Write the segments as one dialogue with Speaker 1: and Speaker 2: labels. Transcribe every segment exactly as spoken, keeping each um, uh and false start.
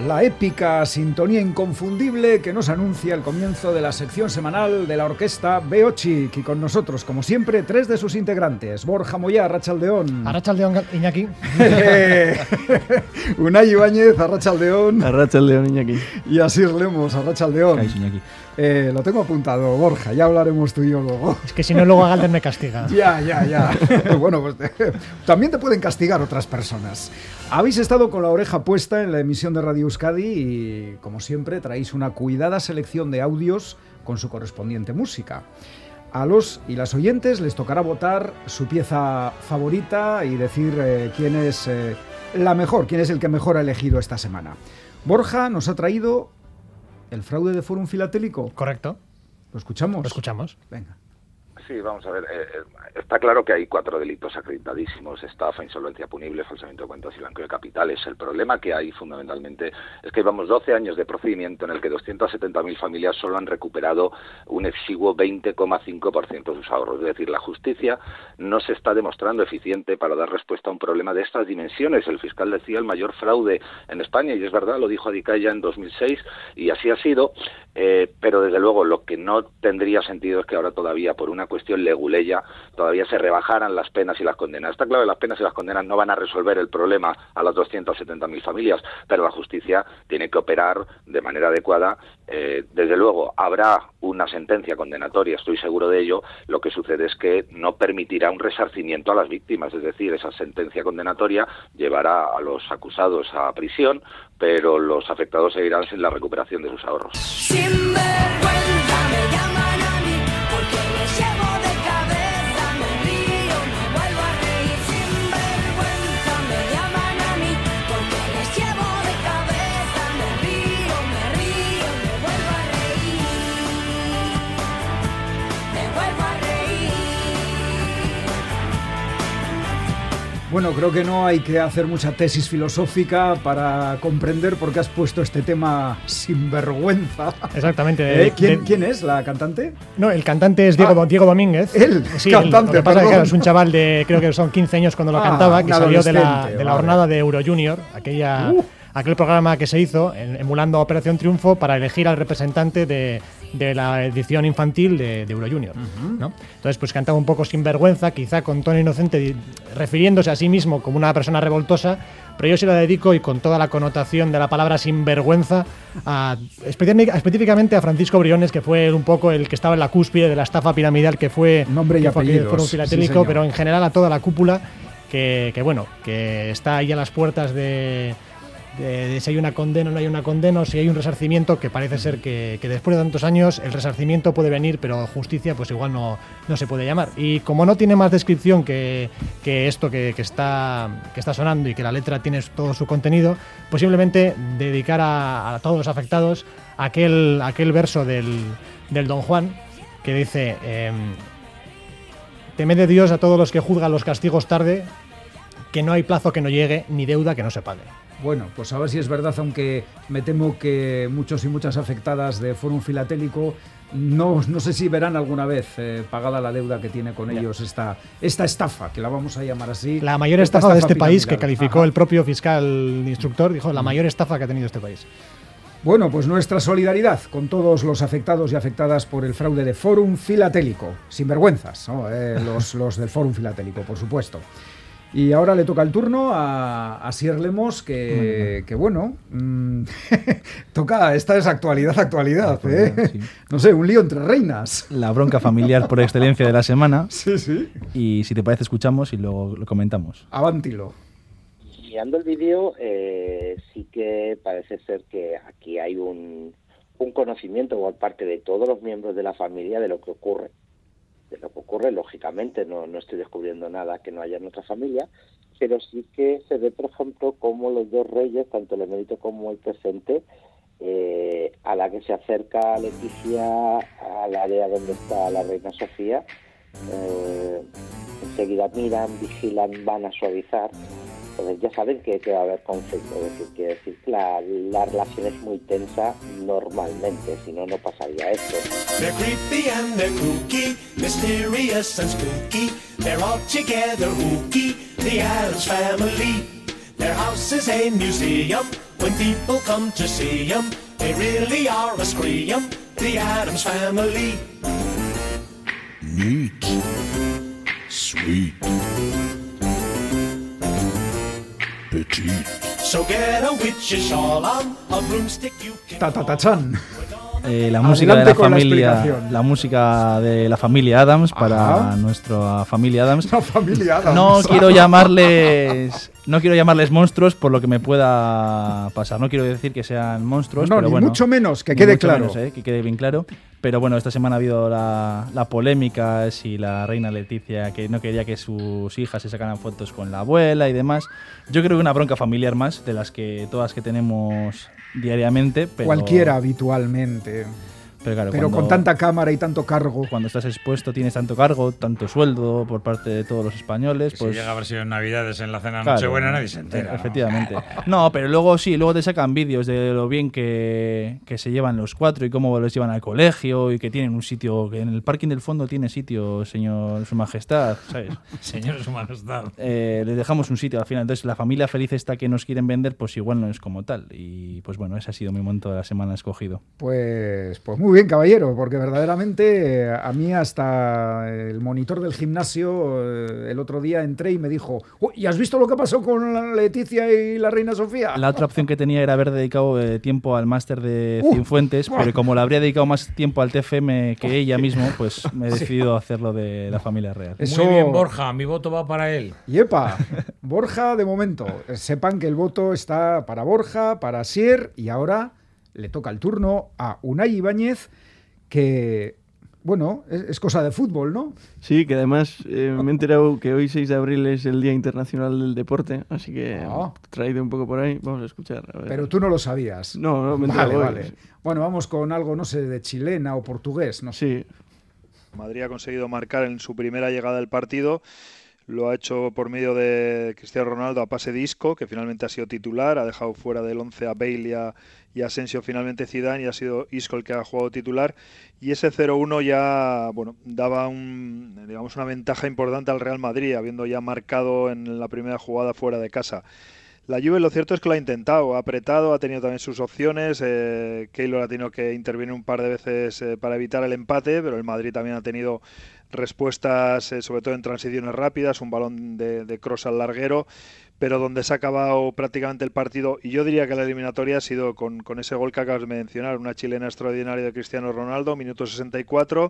Speaker 1: la épica sintonía inconfundible que nos anuncia el comienzo de la sección semanal de la orquesta Beochik, y con nosotros, como siempre, tres de sus integrantes: Borja Moyá, Arratsaldeón.
Speaker 2: Arratsaldeón, Iñaki.
Speaker 1: Unai Ibáñez, Arratsaldeón.
Speaker 3: Arratsaldeón, Iñaki.
Speaker 1: Y Asier Lemos, Arratsaldeón.
Speaker 3: Cáis, Iñaki.
Speaker 1: Eh, lo tengo apuntado, Borja, ya hablaremos tú y yo luego.
Speaker 2: Es que si no, luego a Galder me castiga.
Speaker 1: Ya, ya, ya. Bueno, pues te, también te pueden castigar otras personas. Habéis estado con la oreja puesta en la emisión de Radio Euskadi y, como siempre, traéis una cuidada selección de audios con su correspondiente música. A los y las oyentes les tocará votar su pieza favorita y decir eh, quién es eh, la mejor, quién es el que mejor ha elegido esta semana. Borja nos ha traído el fraude de Fórum Filatélico.
Speaker 2: Correcto.
Speaker 1: ¿Lo escuchamos?
Speaker 2: Lo escuchamos.
Speaker 1: Venga.
Speaker 4: Sí, vamos a ver. Eh, está claro que hay cuatro delitos acreditadísimos: estafa, insolvencia punible, falsamiento de cuentas y blanqueo de capitales. El problema que hay fundamentalmente es que llevamos doce años de procedimiento en el que doscientas setenta mil familias solo han recuperado un exiguo veinte coma cinco por ciento de sus ahorros. Es decir, la justicia no se está demostrando eficiente para dar respuesta a un problema de estas dimensiones. El fiscal decía el mayor fraude en España, y es verdad, lo dijo Adicaya en dos mil seis, y así ha sido, eh, pero desde luego lo que no tendría sentido es que ahora todavía, por una cuestión leguleya, todavía se rebajaran las penas y las condenas. Está claro que las penas y las condenas no van a resolver el problema a las doscientas setenta mil familias, pero la justicia tiene que operar de manera adecuada. Eh, desde luego habrá una sentencia condenatoria, estoy seguro de ello. Lo que sucede es que no permitirá un resarcimiento a las víctimas, es decir, esa sentencia condenatoria llevará a los acusados a prisión, pero los afectados seguirán sin la recuperación de sus ahorros.
Speaker 5: Sin vergüenza me llaman a mí porque les llevo de cabeza, me río, me vuelvo a reír. Sin vergüenza me llaman a mí porque les llevo de cabeza, me río, me río, me vuelvo a reír, me vuelvo a reír.
Speaker 1: Bueno, creo que no hay que hacer mucha tesis filosófica para comprender por qué has puesto este tema sinvergüenza.
Speaker 2: Exactamente.
Speaker 1: ¿Eh? ¿Quién,
Speaker 2: de...
Speaker 1: ¿Quién es la cantante?
Speaker 2: No, el cantante es Diego,
Speaker 1: ah,
Speaker 2: Diego Domínguez.
Speaker 1: Él,
Speaker 2: sí,
Speaker 1: cantante,
Speaker 2: el, lo que pasa
Speaker 1: perdón.
Speaker 2: es que claro, es un chaval de, creo que son quince años cuando lo
Speaker 1: ah,
Speaker 2: cantaba, que salió de la, de la
Speaker 1: vale.
Speaker 2: jornada de Euro Junior, aquella... Uh. aquel programa que se hizo en, emulando Operación Triunfo para elegir al representante de, de la edición infantil de, de Euro Junior, uh-huh. ¿no? Entonces pues cantaba un poco sinvergüenza, quizá con tono inocente, refiriéndose a sí mismo como una persona revoltosa, pero yo se la dedico, y con toda la connotación de la palabra sinvergüenza, a, específicamente a Francisco Briones, que fue un poco el que estaba en la cúspide de la estafa piramidal que fue,
Speaker 1: Nombre y
Speaker 2: que fue
Speaker 1: apellidos.
Speaker 2: el Fórum Filatélico, sí, pero en general a toda la cúpula que, que bueno, que está ahí a las puertas de De, de si hay una condena o no hay una condena, o si hay un resarcimiento, que parece ser que, que después de tantos años el resarcimiento puede venir, pero justicia pues igual no, no se puede llamar. Y como no tiene más descripción que, que esto que, que, está, que está sonando, y que la letra tiene todo su contenido, pues simplemente dedicar a, a todos los afectados aquel, aquel verso del, del Don Juan que dice: eh, temed de Dios a todos los que juzgan los castigos tarde, que no hay plazo que no llegue, ni deuda que no se pague.
Speaker 1: Bueno, pues a ver si es verdad, aunque me temo que muchos y muchas afectadas de Fórum Filatélico no, no sé si verán alguna vez eh, pagada la deuda que tiene con ellos esta, esta estafa, que la vamos a llamar así.
Speaker 2: La mayor estafa, estafa de este país, que calificó
Speaker 1: Ajá.
Speaker 2: el propio fiscal instructor, dijo la mayor estafa que ha tenido este país.
Speaker 1: Bueno, pues nuestra solidaridad con todos los afectados y afectadas por el fraude de Fórum Filatélico. Sinvergüenzas, ¿no? eh, los, los del Fórum Filatélico, por supuesto. Y ahora le toca el turno a, a Asier Lemos, que, que bueno, mmm, toca, esta es actualidad, actualidad, actualidad ¿eh? Sí. No sé, un lío entre reinas.
Speaker 3: La bronca familiar por excelencia de la semana.
Speaker 1: Sí, sí.
Speaker 3: Y si te parece, escuchamos y luego lo comentamos.
Speaker 1: Avántilo.
Speaker 6: Mirando el vídeo, eh, sí que parece ser que aquí hay un, un conocimiento por parte de todos los miembros de la familia de lo que ocurre. De lo que ocurre, lógicamente, no, no estoy descubriendo nada que no haya en otra familia, pero sí que se ve, por ejemplo, como los dos reyes, tanto el emérito como el presente, eh, a la que se acerca Leticia al área donde está la reina Sofía, eh, enseguida miran, vigilan, van a suavizar. Entonces ya saben que, que va a haber conflicto, es decir, quiere decir que la, la relación es muy tensa normalmente, si no, no pasaría esto.
Speaker 7: They're creepy and they're kooky, mysterious and spooky, they're all together ooky, the Addams family. Their house is a museum, When people come to see 'em, they really are a scream. The Addams Family.
Speaker 8: Neat. Sweet. Petite.
Speaker 7: So get a witch's shawl on, a broomstick you can.
Speaker 1: Tatatachan.
Speaker 3: Eh, la música
Speaker 1: Adelante
Speaker 3: de la
Speaker 1: con la
Speaker 3: familia,
Speaker 1: explicación.
Speaker 3: la música de la familia Adams para
Speaker 1: Ajá.
Speaker 3: nuestra familia Adams.
Speaker 1: La familia Adams.
Speaker 3: No quiero llamarles, no quiero llamarles monstruos por lo que me pueda pasar. No quiero decir que sean monstruos,
Speaker 1: No,
Speaker 3: pero
Speaker 1: ni
Speaker 3: bueno,
Speaker 1: mucho menos, que
Speaker 3: ni
Speaker 1: quede
Speaker 3: mucho
Speaker 1: claro.
Speaker 3: menos, eh, que quede bien claro. Pero bueno, esta semana ha habido la, la polémica si la reina Leticia que no quería que sus hijas se sacaran fotos con la abuela y demás. Yo creo que una bronca familiar más de las que todas que tenemos diariamente. Pero,
Speaker 1: Cualquiera habitualmente.
Speaker 3: Pero, claro,
Speaker 1: Pero
Speaker 3: cuando-
Speaker 1: con tanta cámara y tanto cargo.
Speaker 3: Cuando estás expuesto, tienes tanto cargo, tanto sueldo por parte de todos los españoles.
Speaker 9: Que
Speaker 3: pues,
Speaker 9: si llega a haber sido en Navidades en la cena
Speaker 3: claro,
Speaker 9: Nochebuena, nadie se entera. ¿no?
Speaker 3: Efectivamente. No, pero luego sí, luego te sacan vídeos de lo bien que, que se llevan los cuatro y cómo los llevan al colegio y que tienen un sitio, que en el parking del fondo tiene sitio, señor, su majestad, ¿sabes?
Speaker 9: Señor, su majestad.
Speaker 3: Eh, les dejamos un sitio al final. Entonces, la familia feliz esta que nos quieren vender, pues igual no es como tal. Y pues bueno, ese ha sido mi momento de la semana escogido.
Speaker 1: Pues, pues muy bien, caballero, porque verdaderamente eh, a mí hasta el monitor del gimnasio eh, el otro día entré y me dijo: "Uy, ¿y has visto lo que pasó con la Leticia y la reina Sofía?".
Speaker 3: La otra opción que tenía era haber dedicado eh, tiempo al máster de
Speaker 1: Uh,
Speaker 3: Cienfuentes,
Speaker 1: buah.
Speaker 3: pero como le habría dedicado más tiempo al T F M que ella mismo, pues me he decidido hacerlo de la familia real.
Speaker 1: Eso-
Speaker 9: Muy bien, Borja, mi voto va para él.
Speaker 1: Y epa, Borja de momento. Eh, Sepan que el voto está para Borja, para Asier, y ahora le toca el turno a Unai Ibáñez, que, bueno, es, es cosa de fútbol, ¿no?
Speaker 10: Sí, que además eh, me he enterado que hoy seis de abril es el Día Internacional del Deporte, así que
Speaker 1: Ah.
Speaker 10: traído un poco por ahí, vamos a escuchar. A ver.
Speaker 1: Pero tú no lo sabías.
Speaker 10: No, no, me he
Speaker 1: Vale,
Speaker 10: enterado hoy.
Speaker 1: vale. Bueno, vamos con algo, no sé, de chilena o portugués, no sé.
Speaker 10: Sí,
Speaker 11: Madrid ha conseguido marcar en su primera llegada del partido. Lo ha hecho por medio de Cristiano Ronaldo a pase de Isco, que finalmente ha sido titular. Ha dejado fuera del once a Bale y a, y a Asensio finalmente Zidane, y ha sido Isco el que ha jugado titular. Y ese cero uno ya bueno, daba un, digamos, una ventaja importante al Real Madrid, habiendo ya marcado en la primera jugada fuera de casa. La Juve lo cierto es que lo ha intentado, ha apretado, ha tenido también sus opciones. eh, Keylor ha tenido que intervenir un par de veces eh, para evitar el empate, pero el Madrid también ha tenido respuestas, eh, sobre todo en transiciones rápidas, un balón de, de cross al larguero, pero donde se ha acabado prácticamente el partido, y yo diría que la eliminatoria ha sido con, con ese gol que acabas de mencionar, una chilena extraordinaria de Cristiano Ronaldo, minuto sesenta y cuatro.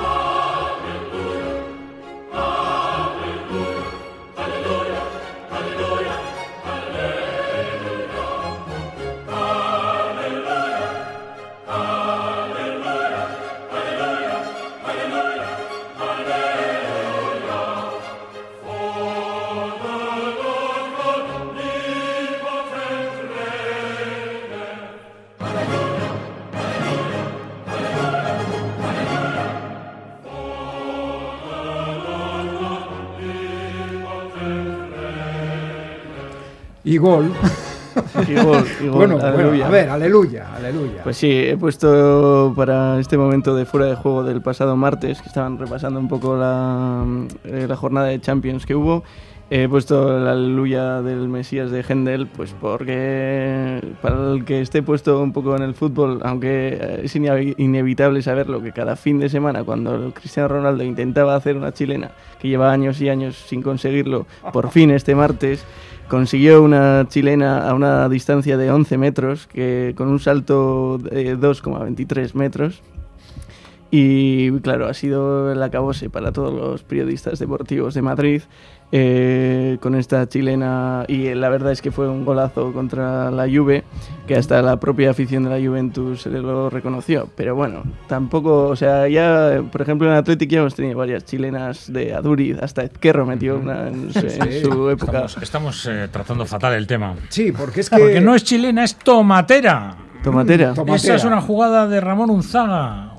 Speaker 1: Y gol.
Speaker 10: y gol, y gol,
Speaker 1: Bueno, bueno,
Speaker 10: aleluya.
Speaker 1: a ver, aleluya, aleluya.
Speaker 10: Pues sí, he puesto para este momento de fuera de juego del pasado martes, que estaban repasando un poco la, eh, la jornada de Champions que hubo. He puesto la aleluya del Mesías de Händel, pues porque para el que esté puesto un poco en el fútbol, aunque es ine- inevitable saberlo, que cada fin de semana cuando Cristiano Ronaldo intentaba hacer una chilena, que lleva años y años sin conseguirlo, por fin este martes consiguió una chilena a una distancia de once metros, que con un salto de dos coma veintitrés metros. Y claro, ha sido el acabose para todos los periodistas deportivos de Madrid eh, con esta chilena, y la verdad es que fue un golazo contra la Juve, que hasta la propia afición de la Juventus se lo reconoció. Pero bueno, tampoco, o sea, ya, por ejemplo, en Athletic ya hemos tenido varias chilenas de Aduriz, hasta Ezquerro metió una en, su- en
Speaker 1: Sí.
Speaker 10: su época.
Speaker 9: Estamos, estamos eh, tratando fatal el tema.
Speaker 1: Sí, porque es que...
Speaker 9: Porque no es chilena, es tomatera.
Speaker 10: Tomatera.
Speaker 1: Tomatera.
Speaker 9: Esa es una jugada de Ramón Unzaga.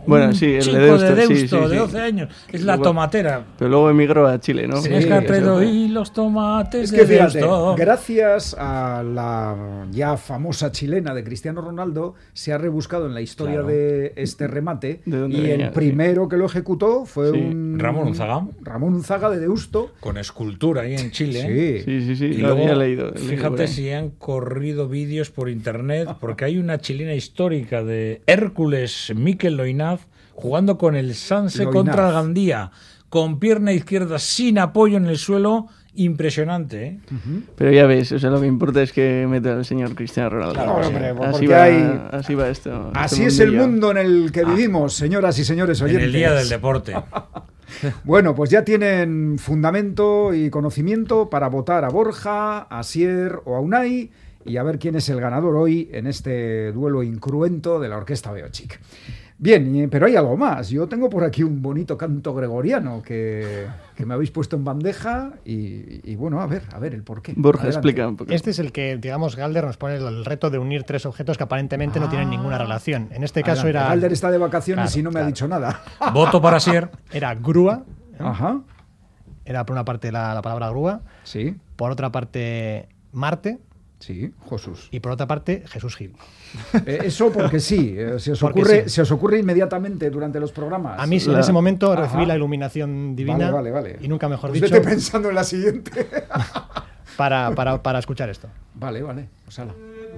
Speaker 10: Bueno,
Speaker 9: Un
Speaker 10: sí, el de
Speaker 9: chico
Speaker 10: Deusto,
Speaker 9: de
Speaker 10: sí,
Speaker 9: Deusto,
Speaker 10: sí,
Speaker 9: de
Speaker 10: sí.
Speaker 9: doce años. Es la
Speaker 10: Luego-
Speaker 9: tomatera.
Speaker 10: Pero luego emigró a Chile, ¿no?
Speaker 9: Tenías
Speaker 1: Sí,
Speaker 9: que haber traído
Speaker 1: eso.
Speaker 9: y los tomates
Speaker 1: Es
Speaker 9: de
Speaker 1: que fíjate,
Speaker 9: Deusto.
Speaker 1: gracias a la ya famosa chilena de Cristiano Ronaldo, se ha rebuscado en la historia
Speaker 9: Claro.
Speaker 1: de este remate
Speaker 10: ¿De dónde
Speaker 1: y
Speaker 10: venía?
Speaker 1: el primero que lo ejecutó fue
Speaker 10: Sí.
Speaker 1: un
Speaker 9: Ramón Unzaga.
Speaker 1: Ramón Unzaga de Deusto.
Speaker 9: Con escultura ahí en Chile. ¿eh?
Speaker 1: Sí.
Speaker 10: Sí, sí, sí.
Speaker 9: Y
Speaker 10: lo
Speaker 9: luego,
Speaker 10: había leído. leído por
Speaker 9: fíjate
Speaker 10: ahí.
Speaker 9: si han corrido vídeos por internet, porque hay una chilena histórica de Hércules Miquel Loinaz jugando con el Sanse
Speaker 1: Loinaz.
Speaker 9: contra el Gandía, con pierna izquierda sin apoyo en el suelo, impresionante. ¿eh?
Speaker 10: Pero ya ves, o sea, lo que importa es que meta al señor Cristiano Ronaldo.
Speaker 1: Claro,
Speaker 10: O sea,
Speaker 1: hombre, pues
Speaker 10: así,
Speaker 1: porque
Speaker 10: va,
Speaker 1: hay-
Speaker 10: así va esto.
Speaker 1: Así
Speaker 10: este
Speaker 1: es el
Speaker 10: mundillo.
Speaker 1: mundo en el que vivimos, señoras y señores
Speaker 9: En
Speaker 1: oyentes.
Speaker 9: el día del deporte.
Speaker 1: Bueno, pues ya tienen fundamento y conocimiento para votar a Borja, a Asier o a Unai y a ver quién es el ganador hoy en este duelo incruento de la Orquesta Beochic. Bien, y- pero hay algo más. Yo tengo por aquí un bonito canto gregoriano que, que me habéis puesto en bandeja y, y bueno, a ver, a ver el porqué.
Speaker 10: Borja,
Speaker 1: Adelante.
Speaker 10: explica un poco.
Speaker 2: Este es el que, digamos, Galder nos pone el reto de unir tres objetos que aparentemente no tienen ninguna relación. En este caso
Speaker 1: Adelante.
Speaker 2: era...
Speaker 1: Galder está de vacaciones
Speaker 2: Claro,
Speaker 1: y no me
Speaker 2: claro.
Speaker 1: ha dicho nada.
Speaker 9: Voto para Asier.
Speaker 2: Era grúa, ¿no?
Speaker 1: Ajá,
Speaker 2: Era por una parte la, la palabra grúa,
Speaker 1: sí,
Speaker 2: por otra parte Marte
Speaker 1: sí, Jesús.
Speaker 2: y por otra parte Jesús Gil.
Speaker 1: Eh, eso porque sí, eh, se, os
Speaker 2: Porque
Speaker 1: ocurre,
Speaker 2: sí.
Speaker 1: se os ocurre inmediatamente durante los programas.
Speaker 2: A mí en
Speaker 10: La-
Speaker 2: ese momento
Speaker 1: Ajá.
Speaker 2: recibí la iluminación divina
Speaker 1: Vale, vale, vale.
Speaker 2: y nunca mejor
Speaker 1: Pues
Speaker 2: dicho
Speaker 1: vete pensando en la siguiente.
Speaker 2: para, para, para escuchar esto.
Speaker 1: Vale, vale, pues ala.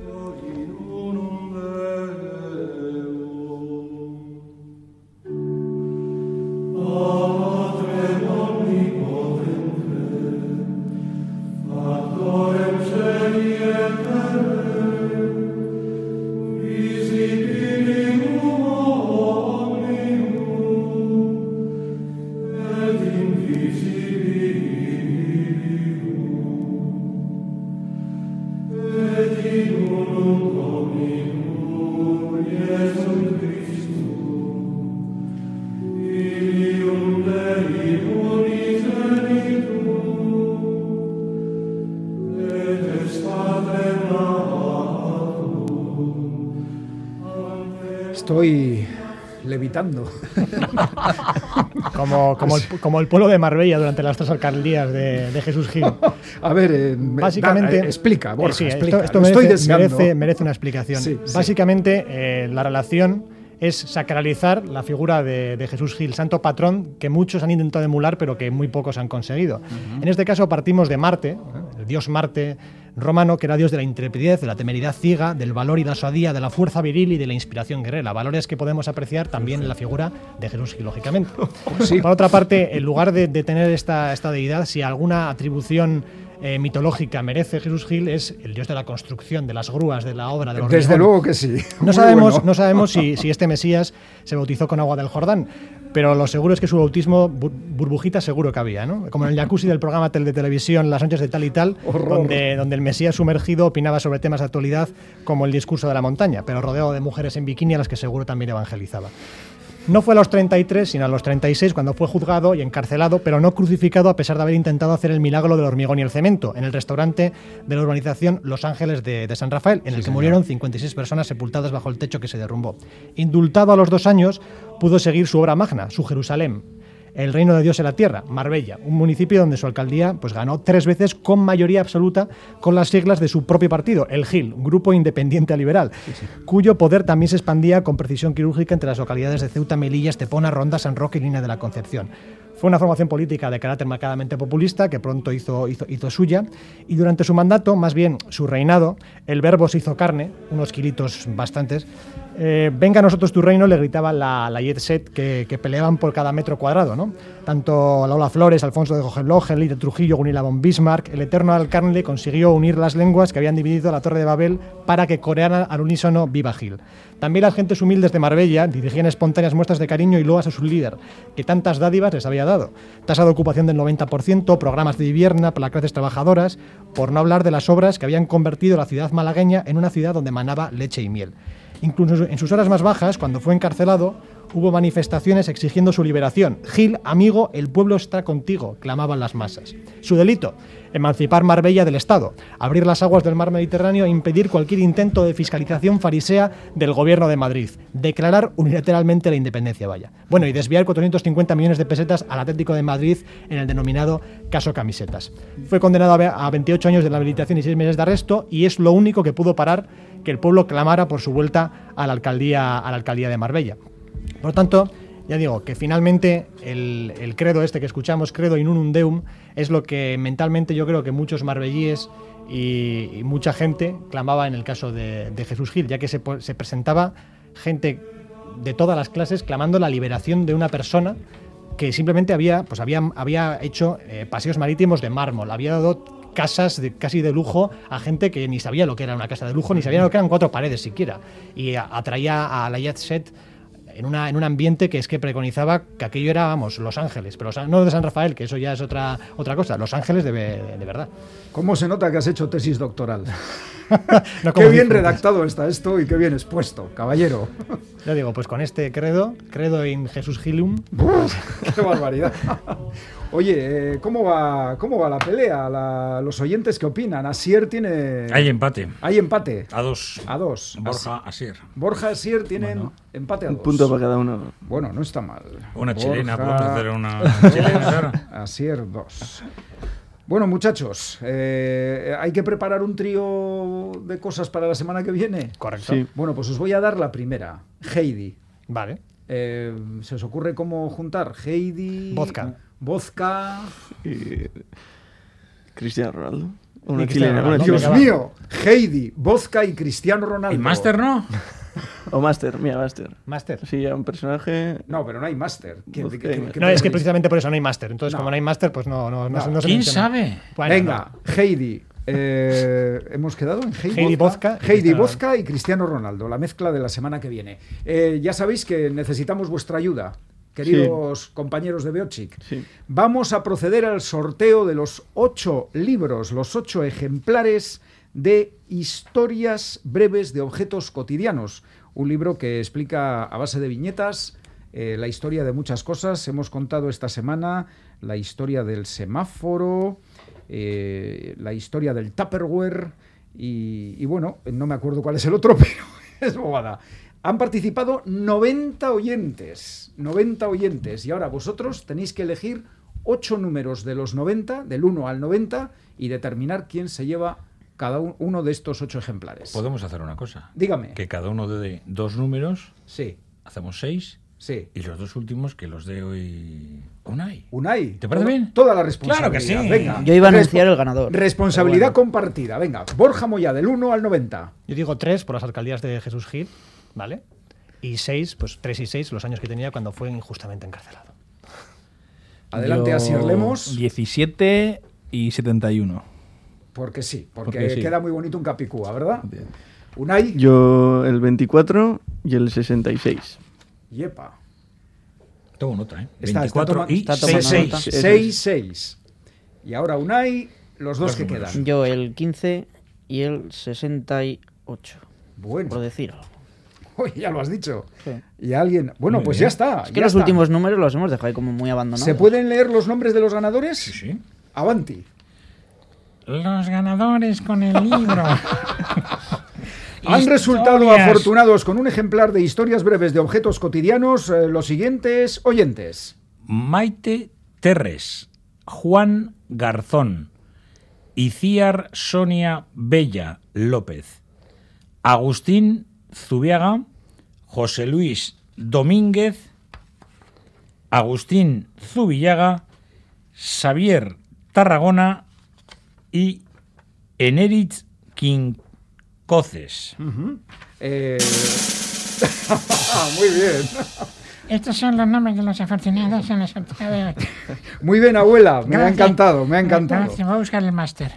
Speaker 1: Estoy levitando.
Speaker 2: Como, como, el, como el pueblo de Marbella durante las tres alcaldías de, de Jesús Gil.
Speaker 1: A ver, eh,
Speaker 2: Básicamente,
Speaker 1: da- eh, explica, Borja,
Speaker 2: eh, sí,
Speaker 1: explica.
Speaker 2: Esto, esto
Speaker 1: Lo
Speaker 2: merece,
Speaker 1: estoy deseando.
Speaker 2: merece, merece una explicación.
Speaker 1: Sí, sí.
Speaker 2: Básicamente, eh, la relación es sacralizar la figura de, de Jesús Gil, santo patrón que muchos han intentado emular, pero que muy pocos han conseguido. En este caso partimos de Marte, ¿eh? el dios Marte romano, que era dios de la intrepidez, de la temeridad ciega, del valor y la osadía, de la fuerza viril y de la inspiración guerrera. Valores que podemos apreciar también en la figura de Jesús Gil, lógicamente. Por otra parte, en lugar de, de tener esta, esta deidad, si alguna atribución eh, mitológica merece Jesús Gil, es el dios de la construcción, de las grúas, de la obra, del hormigón.
Speaker 1: Desde luego que sí.
Speaker 2: No
Speaker 1: Muy
Speaker 2: sabemos,
Speaker 1: bueno.
Speaker 2: no sabemos si, si este Mesías se bautizó con agua del Jordán, pero lo seguro es que su bautismo, bur- burbujita seguro que había, ¿no? Como en el jacuzzi del programa tel- de televisión Las noches de tal y tal,
Speaker 1: Horror.
Speaker 2: donde, donde el Mesías sumergido opinaba sobre temas de actualidad como el discurso de la montaña, pero rodeado de mujeres en bikini a las que seguro también evangelizaba. No fue a los treinta y tres, sino a los treinta y seis, cuando fue juzgado y encarcelado, pero no crucificado a pesar de haber intentado hacer el milagro del hormigón y el cemento en el restaurante de la urbanización Los Ángeles de, de San Rafael, en el que murieron cincuenta y seis personas sepultadas bajo el techo que se derrumbó. Indultado a los dos años, pudo seguir su obra magna, su Jerusalén, el reino de Dios en la tierra, Marbella, un municipio donde su alcaldía pues, ganó tres veces con mayoría absoluta con las siglas de su propio partido, el G I L, Grupo Independiente Liberal, cuyo poder también se expandía con precisión quirúrgica entre las localidades de Ceuta, Melilla, Estepona, Ronda, San Roque y Línea de la Concepción. Fue una formación política de carácter marcadamente populista que pronto hizo, hizo, hizo suya, y durante su mandato, más bien su reinado, el verbo se hizo carne, unos kilitos bastantes. Eh, venga a nosotros tu reino, le gritaba la, la jet set que, que peleaban por cada metro cuadrado, ¿no? Tanto Lola Flores, Alfonso de Hohenlohe, Lito Trujillo, Gunilla von Bismarck, el eterno Alcarnle consiguió unir las lenguas que habían dividido la Torre de Babel para que corearan al unísono Viva Gil. También las gentes humildes de Marbella dirigían espontáneas muestras de cariño y loas a su líder, que tantas dádivas les había dado. Tasa de ocupación del noventa por ciento, programas de vivienda para las clases trabajadoras, por no hablar de las obras que habían convertido la ciudad malagueña en una ciudad donde manaba leche y miel. Incluso en sus horas más bajas, cuando fue encarcelado, hubo manifestaciones exigiendo su liberación. Gil, amigo, el pueblo está contigo, clamaban las masas. Su delito, emancipar Marbella del Estado, abrir las aguas del mar Mediterráneo e impedir cualquier intento de fiscalización farisea del gobierno de Madrid, declarar unilateralmente la independencia, vaya. Bueno, y desviar cuatrocientos cincuenta millones de pesetas al Atlético de Madrid en el denominado caso Camisetas. Fue condenado a veintiocho años de rehabilitación y seis meses de arresto, y es lo único que pudo parar que el pueblo clamara por su vuelta a la alcaldía, a la alcaldía de Marbella. Por lo tanto, ya digo, que finalmente el, el credo este que escuchamos, credo in unum deum, es lo que mentalmente yo creo que muchos marbellíes y, y mucha gente clamaba en el caso de, de Jesús Gil, ya que se, se presentaba gente de todas las clases clamando la liberación de una persona que simplemente había, pues había, había hecho eh, paseos marítimos de mármol, había dado casas de, casi de lujo a gente que ni sabía lo que era una casa de lujo, ni sabía lo que eran cuatro paredes siquiera, y a, atraía a la jet set en, una, en un ambiente que es que preconizaba que aquello era, vamos, Los Ángeles, pero no de San Rafael, que eso ya es otra, otra cosa, Los Ángeles de, de, de verdad.
Speaker 1: ¿Cómo se nota que has hecho tesis doctoral?
Speaker 2: No,
Speaker 1: qué bien redactado está esto y qué bien expuesto, caballero.
Speaker 2: Ya digo, pues con este credo, credo in Jesús Gilum.
Speaker 1: Uf, ¡qué barbaridad! Oye, eh, ¿cómo va, cómo va la pelea? La, los oyentes, ¿qué opinan? Asier tiene...
Speaker 9: Hay empate.
Speaker 1: Hay empate.
Speaker 9: A dos.
Speaker 1: A dos.
Speaker 9: Borja, Asier.
Speaker 1: Borja, Asier tienen
Speaker 10: bueno,
Speaker 1: empate a
Speaker 10: un
Speaker 1: dos.
Speaker 10: punto para cada uno.
Speaker 1: Bueno, no está mal.
Speaker 9: Una
Speaker 1: Borja,
Speaker 9: chilena, podemos hacer una chilena ahora.
Speaker 1: Asier, dos. Bueno, muchachos, eh, ¿hay que preparar un trío de cosas para la semana que viene?
Speaker 2: Correcto.
Speaker 10: Sí.
Speaker 1: Bueno, pues os voy a dar la primera. Heidi.
Speaker 2: Vale.
Speaker 1: Eh, ¿Se os ocurre cómo juntar? Heidi...
Speaker 2: Vodka.
Speaker 1: Vodka...
Speaker 10: Y... Cristiano Ronaldo. Una
Speaker 2: Y Cristiano
Speaker 10: chilena. Una
Speaker 2: Ronaldo.
Speaker 1: Dios
Speaker 10: chilena.
Speaker 1: mío, Heidi, Vodka y Cristiano Ronaldo.
Speaker 9: ¿Y Master no?
Speaker 10: O Master, mira, Master.
Speaker 2: Máster.
Speaker 10: Sí, ya un personaje.
Speaker 1: No, pero no hay máster. ¿Qué-
Speaker 10: Vodka
Speaker 1: qué-
Speaker 10: y
Speaker 1: qué-
Speaker 10: Master.
Speaker 1: qué
Speaker 2: No, es que
Speaker 1: preferís?
Speaker 2: precisamente por eso no hay máster. Entonces,
Speaker 1: No.
Speaker 2: como no hay máster, pues no, no, no,
Speaker 1: No.
Speaker 2: se- no se
Speaker 9: ¿Quién
Speaker 2: menciona.
Speaker 9: sabe?
Speaker 2: Bueno,
Speaker 1: Venga, Heidi. eh, hemos quedado en Heidi,
Speaker 2: Heidi Vodka y
Speaker 1: Heidi
Speaker 2: Cristiano
Speaker 1: Vodka y Cristiano Ronaldo, la mezcla de la semana que viene. Eh, ya sabéis que necesitamos vuestra ayuda, queridos compañeros de Beochic.
Speaker 10: Sí.
Speaker 1: Vamos a proceder al sorteo de los ocho libros, los ocho ejemplares de Historias breves de objetos cotidianos. Un libro que explica a base de viñetas eh, la historia de muchas cosas. Hemos contado esta semana la historia del semáforo, eh, la historia del Tupperware y, y bueno, no me acuerdo cuál es el otro, pero es bobada. Han participado noventa oyentes, noventa oyentes, y ahora vosotros tenéis que elegir ocho números de los noventa, del uno al noventa, y determinar quién se lleva cada un- uno de estos ocho ejemplares.
Speaker 9: Podemos hacer una cosa.
Speaker 1: Dígame.
Speaker 9: Que cada uno dé dos números,
Speaker 1: Sí,
Speaker 9: hacemos seis,
Speaker 1: sí.
Speaker 9: y los dos últimos que los dé hoy Unai.
Speaker 1: Unai,
Speaker 9: ¿Te parece
Speaker 1: toda-
Speaker 9: bien?
Speaker 1: Toda la responsabilidad.
Speaker 9: Claro que sí.
Speaker 1: Venga.
Speaker 12: Yo iba a
Speaker 1: Respo-
Speaker 12: anunciar el ganador.
Speaker 1: Responsabilidad
Speaker 12: Pero bueno.
Speaker 1: compartida. Venga, Borja Moya, del uno al noventa.
Speaker 2: Yo digo tres por las alcaldías de Jesús Gil, ¿vale? Y seis, pues tres y seis, los años que tenía cuando fue injustamente encarcelado.
Speaker 1: Adelante,
Speaker 3: Yo,
Speaker 1: Asier Lemos.
Speaker 3: diecisiete y setenta y uno.
Speaker 1: Porque sí, porque,
Speaker 3: Porque sí.
Speaker 1: queda muy bonito un Capicúa, ¿verdad? Unai.
Speaker 10: Yo el veinticuatro y el sesenta y seis.
Speaker 1: Yepa.
Speaker 9: Tomo nota, ¿eh?
Speaker 1: Está,
Speaker 9: veinticuatro
Speaker 1: está
Speaker 9: y
Speaker 12: está tomando
Speaker 9: seis.
Speaker 12: nota.
Speaker 1: seis, seis. Y ahora Unai, los dos
Speaker 9: Dos
Speaker 1: que
Speaker 9: números.
Speaker 1: quedan.
Speaker 12: Yo el quince y el sesenta y ocho.
Speaker 1: Bueno,
Speaker 12: Por decir algo.
Speaker 1: uy, ya lo has dicho.
Speaker 12: Sí.
Speaker 1: Y alguien. Bueno,
Speaker 9: Muy
Speaker 1: pues
Speaker 9: bien.
Speaker 1: ya está.
Speaker 12: Es que
Speaker 1: ya
Speaker 12: los
Speaker 1: está.
Speaker 12: últimos números los hemos dejado ahí como muy abandonados.
Speaker 1: ¿Se pueden leer los nombres de los ganadores?
Speaker 9: Sí, sí.
Speaker 1: Avanti.
Speaker 9: Los ganadores con el libro.
Speaker 1: Han resultado
Speaker 9: Historias.
Speaker 1: afortunados con un ejemplar de Historias breves de objetos cotidianos eh, los siguientes oyentes.
Speaker 9: Maite Terres, Juan Garzón, Iciar Sonia Bella López, Agustín Zubiaga, José Luis Domínguez, Agustín Zubillaga, Xavier Tarragona y Eneritz Quincoces.
Speaker 1: Eh, muy bien.
Speaker 13: Estos son los nombres de los afortunados en el sorteo de hoy.
Speaker 1: Muy bien, abuela. Me ha
Speaker 13: Gracias.
Speaker 1: encantado, me ha encantado.
Speaker 13: Gracias, voy a buscar el máster.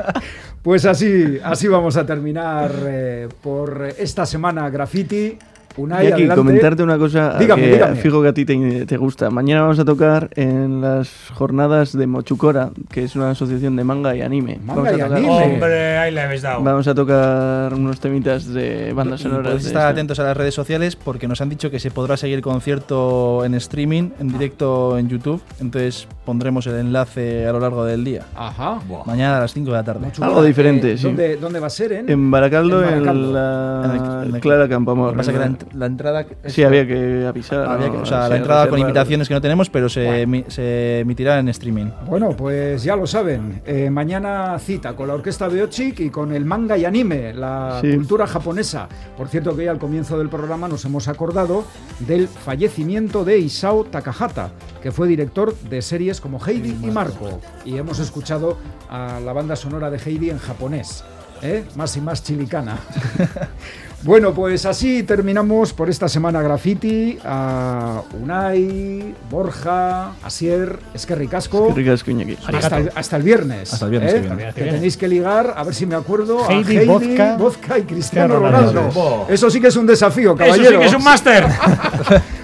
Speaker 1: Pues así, así vamos a terminar eh, por esta semana Graffiti. Unai,
Speaker 10: Y aquí
Speaker 1: adelante.
Speaker 10: comentarte una cosa
Speaker 1: Dígame,
Speaker 10: que
Speaker 1: dígame.
Speaker 10: fijo que a ti te, te gusta. Mañana vamos a tocar en las jornadas de Mochukora, que es una asociación de manga y anime.
Speaker 1: Manga
Speaker 10: vamos
Speaker 1: y
Speaker 10: a tocar,
Speaker 1: anime.
Speaker 9: Hombre, ahí le habéis dado.
Speaker 10: Vamos a tocar unos temitas de bandas
Speaker 3: Y
Speaker 10: sonoras.
Speaker 3: podéis
Speaker 10: de
Speaker 3: estar
Speaker 10: esto.
Speaker 3: atentos a las redes sociales porque nos han dicho que se podrá seguir el concierto en streaming, en directo en YouTube. Entonces pondremos el enlace a lo largo del día.
Speaker 1: Ajá.
Speaker 3: Mañana a las cinco de la tarde.
Speaker 1: Mochukora,
Speaker 10: Algo diferente,
Speaker 1: eh,
Speaker 10: sí.
Speaker 1: ¿Dónde, ¿Dónde va a ser? En,
Speaker 10: En Baracaldo,
Speaker 1: En
Speaker 10: en,
Speaker 1: Baracaldo.
Speaker 10: la
Speaker 3: En el- en el-
Speaker 10: Clara
Speaker 3: Lo
Speaker 10: Campoamor.
Speaker 3: que pasa es que la, ent- la entrada.
Speaker 10: Sí, había que avisar.
Speaker 3: había que-
Speaker 10: ¿no?
Speaker 3: o sea,
Speaker 10: Sí,
Speaker 3: la entrada con
Speaker 10: reservar.
Speaker 3: invitaciones que no tenemos, pero se, emi- se emitirá en streaming.
Speaker 1: Bueno, pues ya lo saben. Eh, mañana cita con la orquesta Beochik y con el manga y anime, la
Speaker 10: Sí.
Speaker 1: cultura japonesa. Por cierto, que hoy al comienzo del programa nos hemos acordado del fallecimiento de Isao Takahata, que fue director de series como Heidi y Marco. Y hemos escuchado a la banda sonora de Heidi en japonés. ¿eh? Más y más chilicana. Bueno, pues así terminamos por esta semana Graffiti. A Unai, Borja, Asier, Eskerrik asko.
Speaker 10: Eskerrik asko, Iñaki.
Speaker 1: Hasta el, hasta el viernes.
Speaker 3: Hasta el viernes
Speaker 1: ¿eh?
Speaker 3: que viene.
Speaker 1: Que tenéis que ligar, a ver si me acuerdo,
Speaker 2: Heidi,
Speaker 1: a Heidi,
Speaker 2: vodka,
Speaker 1: vodka y Cristiano
Speaker 2: Cristiano
Speaker 1: Ronaldo.
Speaker 2: Ronaldo.
Speaker 1: Eso sí que es un desafío,
Speaker 9: Eso
Speaker 1: caballero.
Speaker 9: sí que es un máster.